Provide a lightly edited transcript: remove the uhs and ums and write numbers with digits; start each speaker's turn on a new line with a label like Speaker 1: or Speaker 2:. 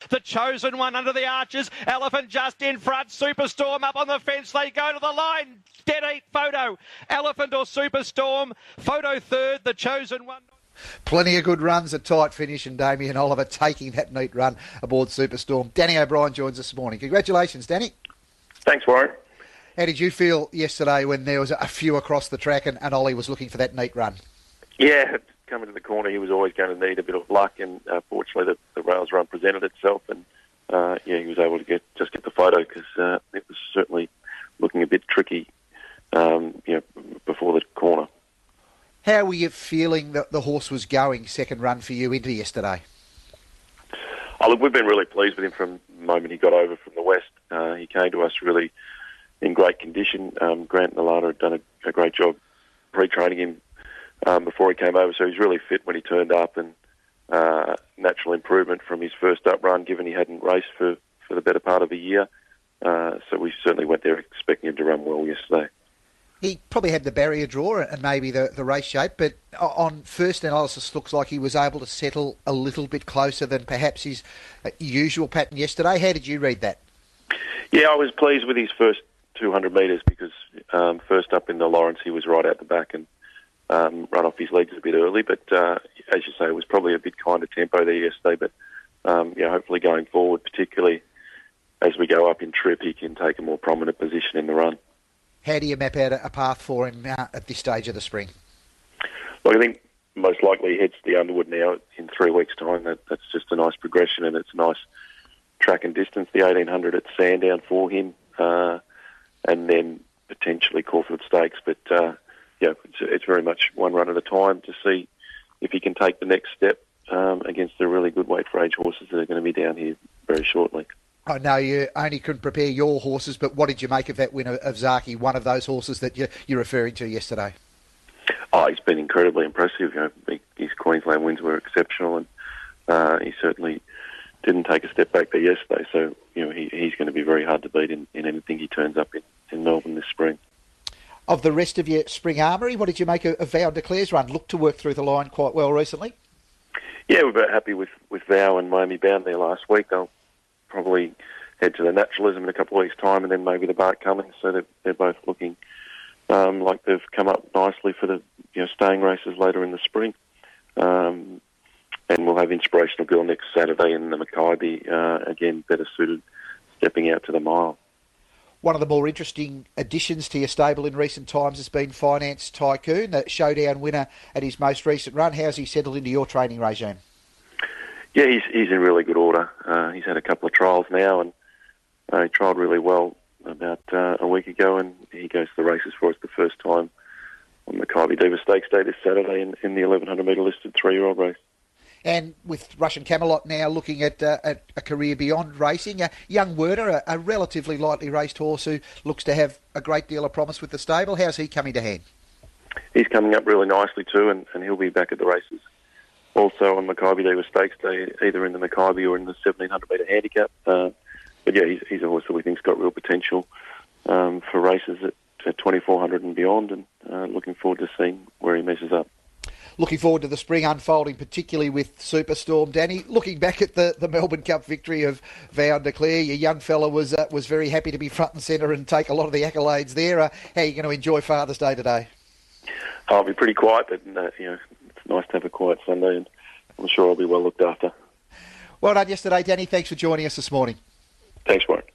Speaker 1: The Chosen One under the arches. Elephant just in front. Superstorm up on the fence. They go to the line. Dead Heat Photo. Elephant or Superstorm. Photo third. The Chosen One.
Speaker 2: Plenty of good runs, a tight finish, and Damien Oliver taking that neat run aboard Superstorm. Danny O'Brien joins us this morning. Congratulations, Danny.
Speaker 3: Thanks, Warren.
Speaker 2: How did you feel yesterday when there was a few across the track and Ollie was looking for that neat run?
Speaker 3: Yeah, coming to the corner, he was always going to need a bit of luck, and fortunately the rails run presented itself, and he was able to get the photo because it was certainly looking a bit tricky, before the corner.
Speaker 2: How were you feeling that the horse was going second run for you into yesterday?
Speaker 3: Oh, look, we've been really pleased with him from the moment he got over from the west. He came to us really in great condition. Grant and Alana had done a great job pre-training him before he came over, so he's really fit when he turned up, and natural improvement from his first up run, given he hadn't raced for the better part of a year. So we certainly went there expecting him to run well yesterday.
Speaker 2: He probably had the barrier draw and maybe the race shape, but on first analysis looks like he was able to settle a little bit closer than perhaps his usual pattern yesterday. How did you read that?
Speaker 3: Yeah, I was pleased with his first 200 metres because first up in the Lawrence he was right out the back and run off his legs a bit early, but as you say, it was probably a bit kind of tempo there yesterday, but hopefully going forward, particularly as we go up in trip, he can take a more prominent position in the run.
Speaker 2: How do you map out a path for him at this stage of the spring?
Speaker 3: Look, I think most likely he heads to the Underwood now in 3 weeks' time. That's just a nice progression, and it's a nice track and distance. The 1800 at Sandown for him, and then potentially Caulfield Stakes. But it's very much one run at a time to see if he can take the next step against the really good weight for age horses that are going to be down here very shortly.
Speaker 2: I know you only couldn't prepare your horses, but what did you make of that win of Zaki, one of those horses that you're referring to yesterday?
Speaker 3: Oh, he's been incredibly impressive. His Queensland wins were exceptional, and he certainly didn't take a step back there yesterday. So he's going to be very hard to beat in anything he turns up in Melbourne this spring.
Speaker 2: Of the rest of your spring armoury, what did you make of Vow and Declare's run? Looked to work through the line quite well recently.
Speaker 3: Yeah, we're very happy with Vow and Miami Bound there last week. They'll probably head to the Naturalism in a couple of weeks' time, and then maybe the Bart Cummings. So they're both looking like they've come up nicely for the staying races later in the spring. And we'll have Inspirational Girl next Saturday in the Mackay, again better suited, stepping out to the mile.
Speaker 2: One of the more interesting additions to your stable in recent times has been Finance Tycoon, the showdown winner at his most recent run. How's he settled into your training regime?
Speaker 3: Yeah, he's in really good order. He's had a couple of trials now, and he trialled really well about a week ago, and he goes to the races for us the first time on the Kylie Diva Stakes Day this Saturday in the 1100 metre listed 3-year-old race.
Speaker 2: And with Russian Camelot now looking at a career beyond racing, young Werner, a relatively lightly raced horse who looks to have a great deal of promise with the stable. How's he coming to hand? He's
Speaker 3: coming up really nicely too, and he'll be back at the races also on Mackay Diva Stakes Day, either in the Mackay or in the 1700 metre handicap. But yeah, he's a horse that we think's got real potential for races at 2400 and beyond, and looking forward to seeing where he measures up.
Speaker 2: Looking forward to the spring unfolding, particularly with Superstorm. Danny, looking back at the Melbourne Cup victory of Vow and Declare, your young fella was very happy to be front and centre and take a lot of the accolades there. How are you going to enjoy Father's Day today?
Speaker 3: I'll be pretty quiet, but it's nice to have a quiet Sunday, and I'm sure I'll be well looked after.
Speaker 2: Well done yesterday, Danny. Thanks for joining us this morning.
Speaker 3: Thanks, Warren.